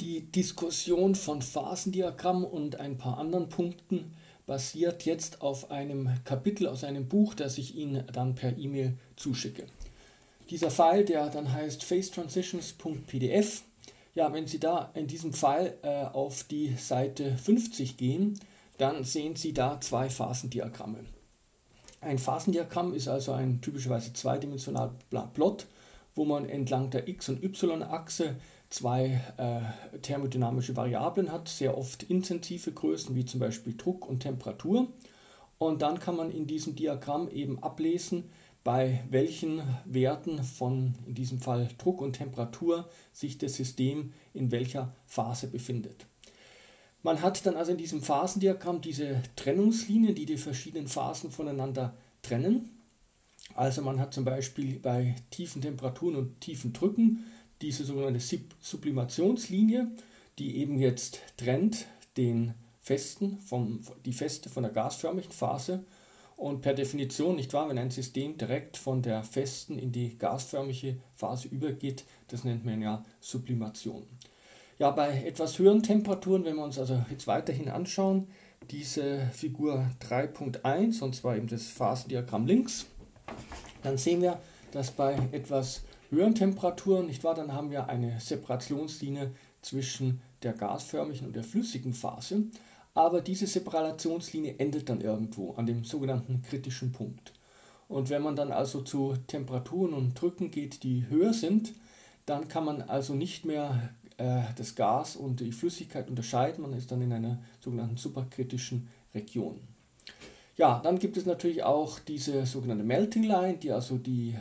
Die Diskussion von Phasendiagrammen und ein paar anderen Punkten basiert jetzt auf einem Kapitel aus einem Buch, das ich Ihnen dann per E-Mail zuschicke. Dieser File, der dann heißt phasetransitions.pdf, ja, wenn Sie da in diesem File auf die Seite 50 gehen, dann sehen Sie da zwei Phasendiagramme. Ein Phasendiagramm ist also ein typischerweise zweidimensionaler Plot, wo man entlang der X- und Y-Achse zwei thermodynamische Variablen hat, sehr oft intensive Größen wie zum Beispiel Druck und Temperatur. Und dann kann man in diesem Diagramm eben ablesen, bei welchen Werten von in diesem Fall Druck und Temperatur sich das System in welcher Phase befindet. Man hat dann also in diesem Phasendiagramm diese Trennungslinien, die die verschiedenen Phasen voneinander trennen. Also man hat zum Beispiel bei tiefen Temperaturen und tiefen Drücken diese sogenannte Sublimationslinie, die eben jetzt trennt die Feste von der gasförmigen Phase. Und per Definition, nicht wahr, wenn ein System direkt von der festen in die gasförmige Phase übergeht, das nennt man ja Sublimation. Ja, bei etwas höheren Temperaturen, wenn wir uns also jetzt weiterhin anschauen, diese Figur 3.1, und zwar eben das Phasendiagramm links, dann sehen wir, dass bei etwas höheren Temperaturen, nicht wahr, dann haben wir eine Separationslinie zwischen der gasförmigen und der flüssigen Phase. Aber diese Separationslinie endet dann irgendwo an dem sogenannten kritischen Punkt. Und wenn man dann also zu Temperaturen und Drücken geht, die höher sind, dann kann man also nicht mehr das Gas und die Flüssigkeit unterscheiden. Man ist dann in einer sogenannten superkritischen Region. Ja, dann gibt es natürlich auch diese sogenannte Melting Line, die also die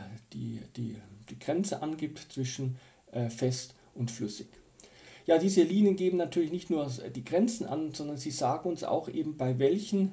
Grenze angibt zwischen fest und flüssig. Ja, diese Linien geben natürlich nicht nur die Grenzen an, sondern sie sagen uns auch eben, bei welchen,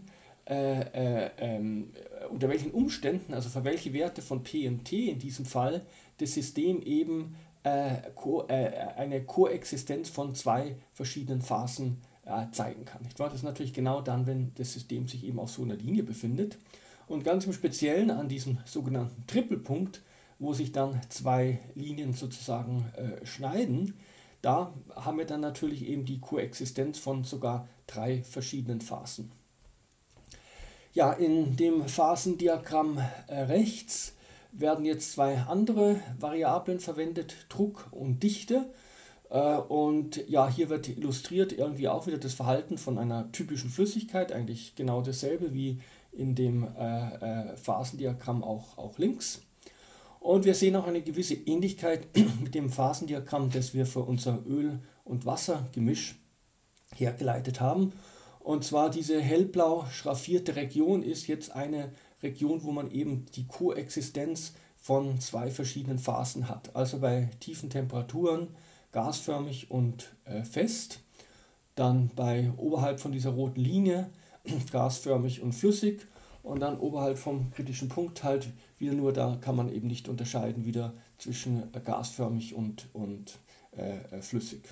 unter welchen Umständen, also für welche Werte von P und T in diesem Fall, das System eben eine Koexistenz von zwei verschiedenen Phasen zeigen kann. Nicht wahr? Das ist natürlich genau dann, wenn das System sich eben auf so einer Linie befindet. Und ganz im Speziellen an diesem sogenannten Trippelpunkt, wo sich dann zwei Linien sozusagen schneiden, da haben wir dann natürlich eben die Koexistenz von sogar drei verschiedenen Phasen. Ja, in dem Phasendiagramm rechts werden jetzt zwei andere Variablen verwendet, Druck und Dichte. Und ja, hier wird illustriert irgendwie auch wieder das Verhalten von einer typischen Flüssigkeit, eigentlich genau dasselbe wie in dem Phasendiagramm auch links. Und wir sehen auch eine gewisse Ähnlichkeit mit dem Phasendiagramm, das wir für unser Öl- und Wassergemisch hergeleitet haben. Und zwar diese hellblau schraffierte Region ist jetzt eine Region, wo man eben die Koexistenz von zwei verschiedenen Phasen hat. Also bei tiefen Temperaturen gasförmig und fest. Dann oberhalb von dieser roten Linie gasförmig und flüssig. Und dann oberhalb vom kritischen Punkt halt wieder nur, da kann man eben nicht unterscheiden wieder zwischen gasförmig und flüssig.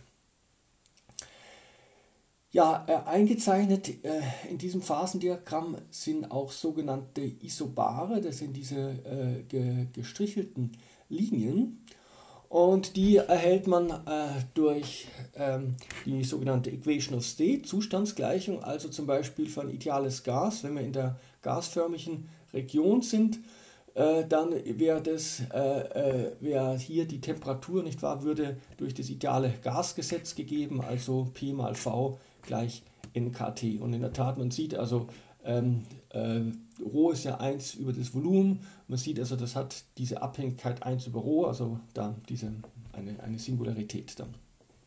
Ja, eingezeichnet in diesem Phasendiagramm sind auch sogenannte Isobare, das sind diese gestrichelten Linien. Und die erhält man durch die sogenannte Equation of State, Zustandsgleichung, also zum Beispiel für ein ideales Gas, wenn wir in der gasförmigen Region sind, dann wäre hier die Temperatur, nicht wahr, würde durch das ideale Gasgesetz gegeben, also P mal V gleich NKT. Und in der Tat, man sieht also, Rho ist ja 1 über das Volumen. Man sieht also, das hat diese Abhängigkeit 1 über Rho, also da eine Singularität dann.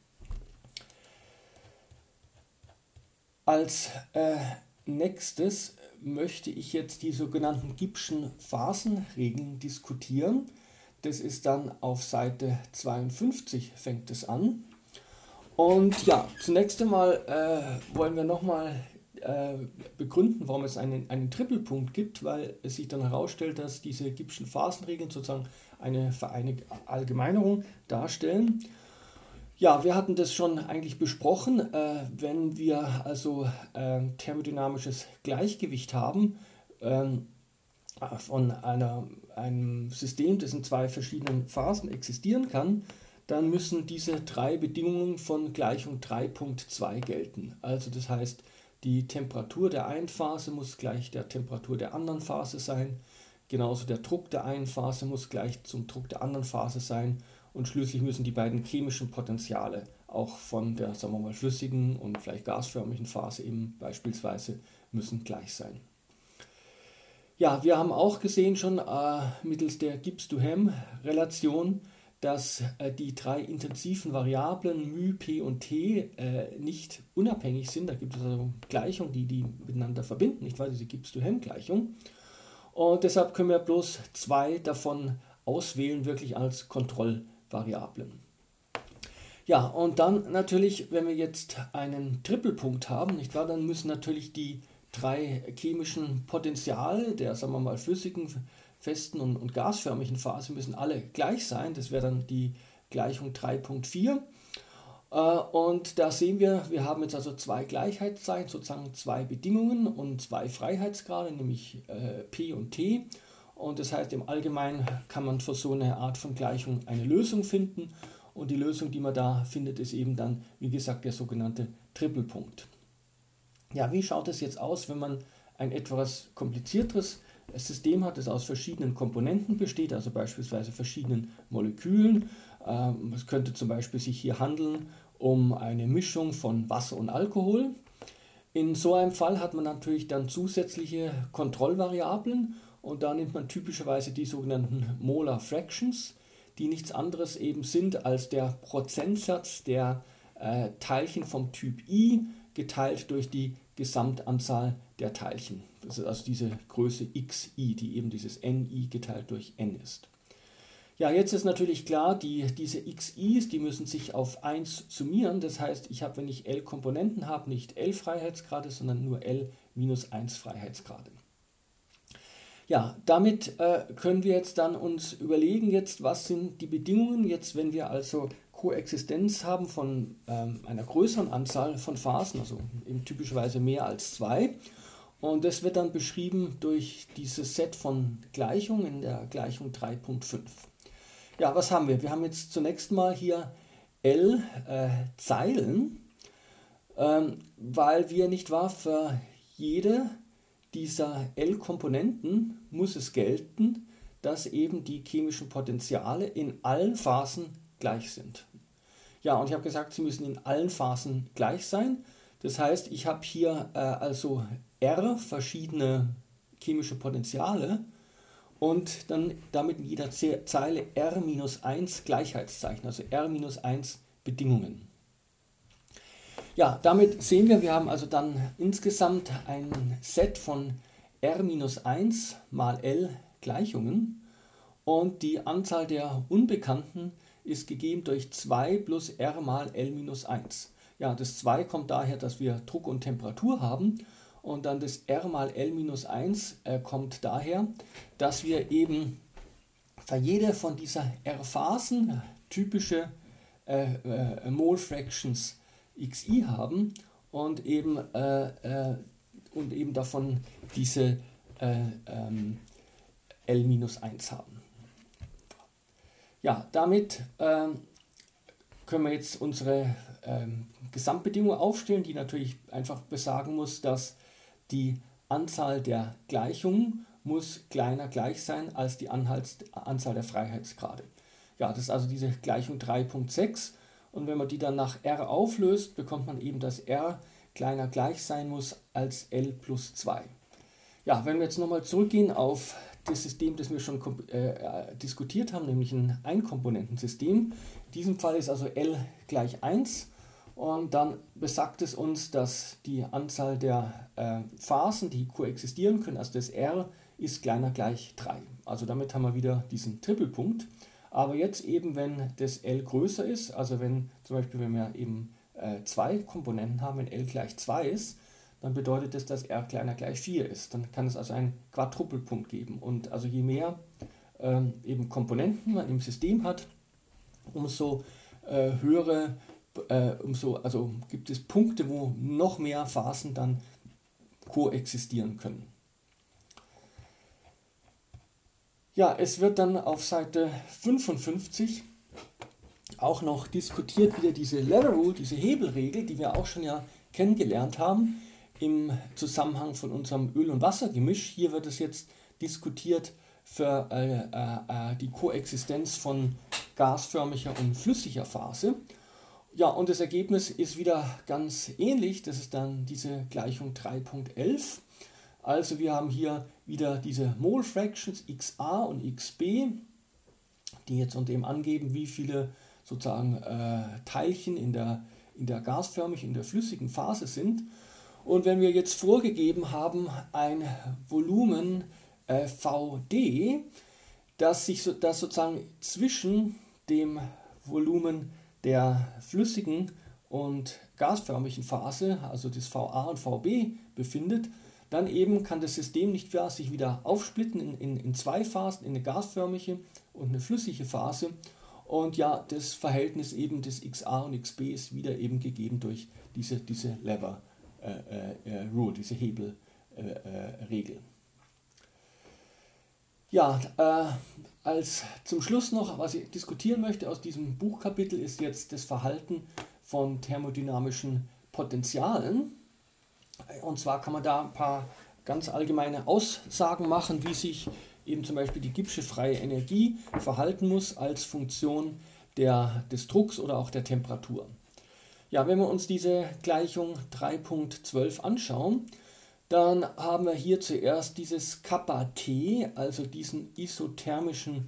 Als nächstes möchte ich jetzt die sogenannten Gibbschen Phasenregeln diskutieren. Das ist dann auf Seite 52 fängt es an. Und ja, zunächst einmal wollen wir nochmal begründen, warum es einen Trippelpunkt gibt, weil es sich dann herausstellt, dass diese Gibbschen Phasenregeln sozusagen eine Verallgemeinerung darstellen. Ja, wir hatten das schon eigentlich besprochen, wenn wir also thermodynamisches Gleichgewicht haben von einem System, das in zwei verschiedenen Phasen existieren kann, dann müssen diese drei Bedingungen von Gleichung 3.2 gelten. Also das heißt, die Temperatur der einen Phase muss gleich der Temperatur der anderen Phase sein, genauso der Druck der einen Phase muss gleich zum Druck der anderen Phase sein und schließlich müssen die beiden chemischen Potenziale auch von der, sagen wir mal, flüssigen und vielleicht gasförmigen Phase eben beispielsweise müssen gleich sein. Ja, wir haben auch gesehen schon mittels der Gibbs-Duhem-Relation, dass die drei intensiven Variablen μ, P und T nicht unabhängig sind. Da gibt es also Gleichungen, die miteinander verbinden, nicht wahr? Diese Gibbs-Duhem-Gleichung. Und deshalb können wir bloß zwei davon auswählen, wirklich als Kontrollvariablen. Ja, und dann natürlich, wenn wir jetzt einen Trippelpunkt haben, nicht wahr, dann müssen natürlich die drei chemischen Potenziale der, sagen wir mal, flüssigen, festen und gasförmigen Phase müssen alle gleich sein. Das wäre dann die Gleichung 3.4. Und da sehen wir haben jetzt also zwei Gleichheitszeichen, sozusagen zwei Bedingungen und zwei Freiheitsgrade, nämlich P und T. Und das heißt, im Allgemeinen kann man für so eine Art von Gleichung eine Lösung finden. Und die Lösung, die man da findet, ist eben dann, wie gesagt, der sogenannte Trippelpunkt. Ja, wie schaut es jetzt aus, wenn man ein etwas komplizierteres System hat, das aus verschiedenen Komponenten besteht, also beispielsweise verschiedenen Molekülen. Es könnte zum Beispiel sich hier handeln um eine Mischung von Wasser und Alkohol. In so einem Fall hat man natürlich dann zusätzliche Kontrollvariablen und da nimmt man typischerweise die sogenannten Molar Fractions, die nichts anderes eben sind als der Prozentsatz der Teilchen vom Typ I geteilt durch die Gesamtanzahl der Teilchen. Das ist also diese Größe xi, die eben dieses ni geteilt durch n ist. Ja, jetzt ist natürlich klar, diese xi's, die müssen sich auf 1 summieren. Das heißt, ich habe, wenn ich L Komponenten habe, nicht L Freiheitsgrade, sondern nur L minus 1 Freiheitsgrade. Ja, damit können wir jetzt dann uns überlegen, jetzt, was sind die Bedingungen, jetzt, wenn wir also Koexistenz haben von einer größeren Anzahl von Phasen, also eben typischerweise mehr als 2. Und das wird dann beschrieben durch dieses Set von Gleichungen in der Gleichung 3.5. Ja, was haben wir? Wir haben jetzt zunächst mal hier L Zeilen, weil wir nicht wahr, für jede dieser L-Komponenten muss es gelten, dass eben die chemischen Potenziale in allen Phasen gleich sind. Ja, und ich habe gesagt, sie müssen in allen Phasen gleich sein. Das heißt, ich habe hier also R verschiedene chemische Potenziale und dann damit in jeder Zeile R-1 Gleichheitszeichen, also R-1 Bedingungen. Ja, damit sehen wir haben also dann insgesamt ein Set von R-1 mal L Gleichungen und die Anzahl der Unbekannten ist gegeben durch 2 plus R mal L-1. Ja, das 2 kommt daher, dass wir Druck und Temperatur haben und dann das R mal L-1 kommt daher, dass wir eben für jede von dieser R-Phasen typische Mole Fractions xi haben und eben davon diese L-1 haben. Ja, damit können wir jetzt unsere Gesamtbedingung aufstellen, die natürlich einfach besagen muss, dass die Anzahl der Gleichungen muss kleiner gleich sein als die Anzahl der Freiheitsgrade. Ja, das ist also diese Gleichung 3.6 und wenn man die dann nach R auflöst, bekommt man eben, dass R kleiner gleich sein muss als L plus 2. Ja, wenn wir jetzt nochmal zurückgehen auf das System, das wir schon diskutiert haben, nämlich ein Einkomponentensystem. In diesem Fall ist also L gleich 1 und dann besagt es uns, dass die Anzahl der Phasen, die koexistieren können, also das R, ist kleiner gleich 3. Also damit haben wir wieder diesen Trippelpunkt. Aber jetzt eben, wenn das L größer ist, also wenn zum Beispiel, wenn wir eben zwei Komponenten haben, wenn L gleich 2 ist, dann bedeutet das, dass R kleiner gleich 4 ist. Dann kann es also einen Quadrupelpunkt geben. Und also je mehr eben Komponenten man im System hat, umso höhere, also gibt es Punkte, wo noch mehr Phasen dann koexistieren können. Ja, es wird dann auf Seite 55 auch noch diskutiert wieder diese Lever Rule, diese Hebelregel, die wir auch schon ja kennengelernt haben im Zusammenhang von unserem Öl- und Wassergemisch. Hier wird es jetzt diskutiert für die Koexistenz von gasförmiger und flüssiger Phase. Ja, und das Ergebnis ist wieder ganz ähnlich. Das ist dann diese Gleichung 3.11. Also wir haben hier wieder diese Mole Fractions XA und XB, die jetzt unter dem angeben, wie viele sozusagen Teilchen in der gasförmigen, in der flüssigen Phase sind. Und wenn wir jetzt vorgegeben haben, ein Volumen VD, das sozusagen zwischen dem Volumen der flüssigen und gasförmigen Phase, also das VA und VB, befindet, dann eben kann das System nicht sich wieder aufsplitten in zwei Phasen, in eine gasförmige und eine flüssige Phase. Und ja, das Verhältnis eben des XA und XB ist wieder eben gegeben durch diese Lever Rule, diese Hebelregel. Ja, als zum Schluss noch, was ich diskutieren möchte aus diesem Buchkapitel, ist jetzt das Verhalten von thermodynamischen Potentialen. Und zwar kann man da ein paar ganz allgemeine Aussagen machen, wie sich eben zum Beispiel die Gibbsche freie Energie verhalten muss als Funktion des Drucks oder auch der Temperatur. Ja, wenn wir uns diese Gleichung 3.12 anschauen, dann haben wir hier zuerst dieses Kappa T, also diesen isothermischen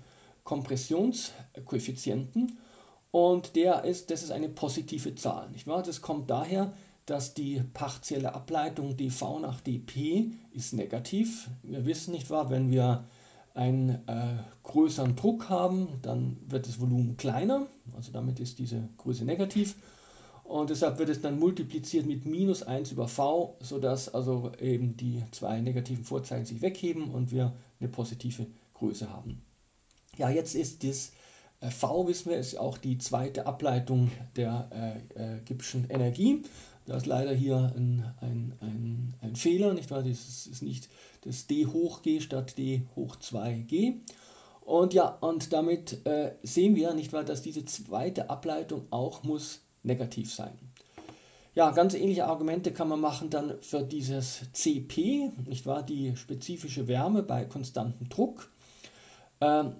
Kompressionskoeffizienten, und das ist eine positive Zahl, nicht wahr? Das kommt daher, dass die partielle Ableitung dV nach dP ist negativ. Wir wissen, nicht wahr, wenn wir einen größeren Druck haben, dann wird das Volumen kleiner, also damit ist diese Größe negativ. Und deshalb wird es dann multipliziert mit minus 1 über v, sodass also eben die zwei negativen Vorzeichen sich wegheben und wir eine positive Größe haben. Ja, jetzt ist das v, wissen wir, ist auch die zweite Ableitung der Gibbschen Energie. Da ist leider hier ein Fehler, nicht wahr? Das ist nicht das d hoch g statt d hoch 2g. Und ja, und damit sehen wir, nicht wahr, dass diese zweite Ableitung auch muss negativ sein. Ja, ganz ähnliche Argumente kann man machen dann für dieses Cp, nicht wahr, die spezifische Wärme bei konstantem Druck. Ja,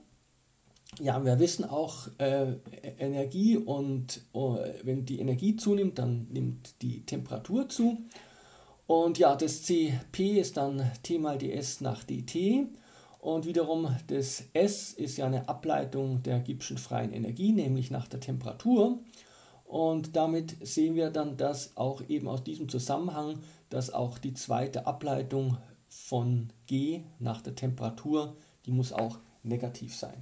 wir wissen auch, Energie und wenn die Energie zunimmt, dann nimmt die Temperatur zu. Und ja, das Cp ist dann T mal ds nach dt. Und wiederum das S ist ja eine Ableitung der Gibbschen freien Energie, nämlich nach der Temperatur. Und damit sehen wir dann, dass auch eben aus diesem Zusammenhang, dass auch die zweite Ableitung von G nach der Temperatur, die muss auch negativ sein.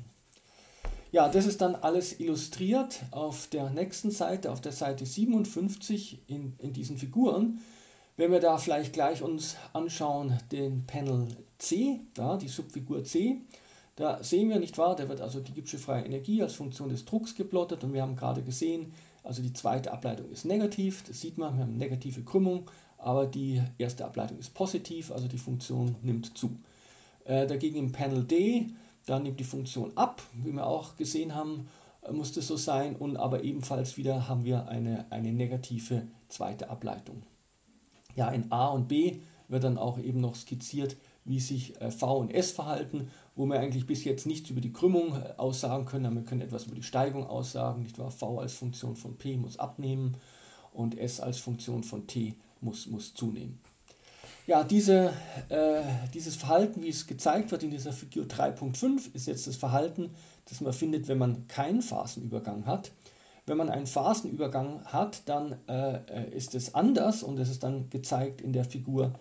Ja, das ist dann alles illustriert auf der nächsten Seite, auf der Seite 57 in diesen Figuren. Wenn wir da vielleicht gleich uns anschauen, den Panel C, ja, die Subfigur C, da sehen wir, nicht wahr, da wird also die Gibbsche freie Energie als Funktion des Drucks geplottet und wir haben gerade gesehen, also die zweite Ableitung ist negativ, das sieht man, wir haben eine negative Krümmung, aber die erste Ableitung ist positiv, also die Funktion nimmt zu. Dagegen im Panel D, da nimmt die Funktion ab, wie wir auch gesehen haben, muss das so sein, und aber ebenfalls wieder haben wir eine negative zweite Ableitung. Ja, in A und B wird dann auch eben noch skizziert, wie sich V und S verhalten, wo wir eigentlich bis jetzt nichts über die Krümmung aussagen können, aber wir können etwas über die Steigung aussagen, nicht wahr? V als Funktion von P muss abnehmen und S als Funktion von T muss zunehmen. Ja, dieses Verhalten, wie es gezeigt wird in dieser Figur 3.5, ist jetzt das Verhalten, das man findet, wenn man keinen Phasenübergang hat. Wenn man einen Phasenübergang hat, dann ist es anders, und das ist dann gezeigt in der Figur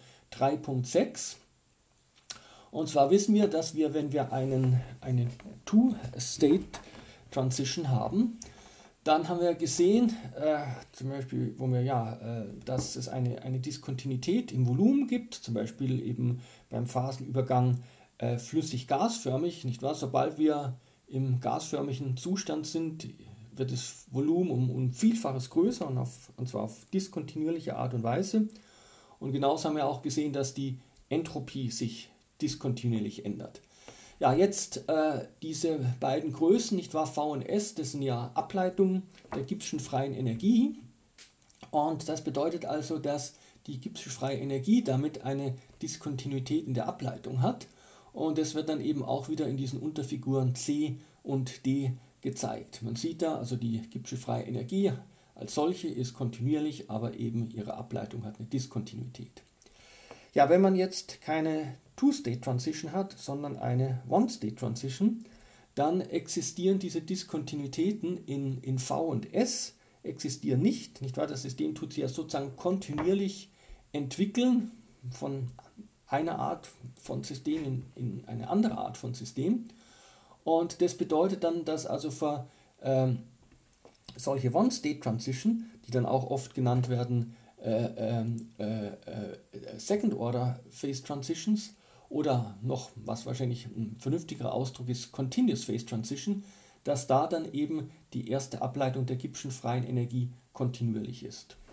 3.6. Und zwar wissen wir, dass wir, wenn wir eine Two-State-Transition haben, dann haben wir gesehen, zum Beispiel, dass es eine Diskontinuität im Volumen gibt, zum Beispiel eben beim Phasenübergang flüssig-gasförmig, nicht wahr? Sobald wir im gasförmigen Zustand sind, wird das Volumen um Vielfaches größer, und zwar auf diskontinuierliche Art und Weise. Und genauso haben wir auch gesehen, dass die Entropie sich diskontinuierlich ändert. Ja, jetzt diese beiden Größen, nicht wahr, V und S, das sind ja Ableitungen der Gibbs'schen freien Energie. Und das bedeutet also, dass die Gibbs'sche freie Energie damit eine Diskontinuität in der Ableitung hat. Und das wird dann eben auch wieder in diesen Unterfiguren C und D gezeigt. Man sieht da, also die Gibbs'sche freie Energie als solche ist kontinuierlich, aber eben ihre Ableitung hat eine Diskontinuität. Ja, wenn man jetzt keine Two-State-Transition hat, sondern eine One-State-Transition, dann existieren diese Diskontinuitäten in V und S, existieren nicht wahr? Das System tut sich ja sozusagen kontinuierlich entwickeln von einer Art von System in eine andere Art von System. Und das bedeutet dann, dass also für solche One-State-Transition, die dann auch oft genannt werden Second-Order Phase Transitions oder noch, was wahrscheinlich ein vernünftigerer Ausdruck ist, Continuous Phase Transition, dass da dann eben die erste Ableitung der Gibbs'schen freien Energie kontinuierlich ist.